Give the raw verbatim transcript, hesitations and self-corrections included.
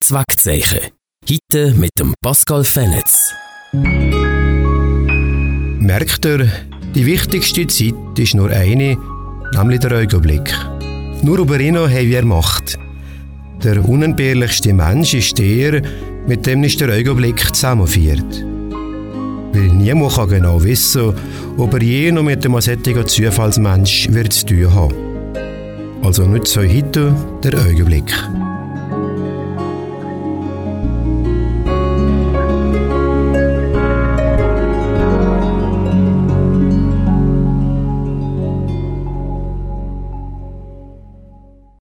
Wegzeichen. Heute mit dem Pascal Fenetz. Merkt ihr, die wichtigste Zeit ist nur eine, nämlich der Augenblick. Nur über ihn haben wir Macht. Der unentbehrlichste Mensch ist der, mit dem nicht der Augenblick zusammenführt. Weil niemand kann genau wissen, ob er je noch mit einem solchen Zufallsmensch wird zu tun haben. Also nützt euch heute der Augenblick.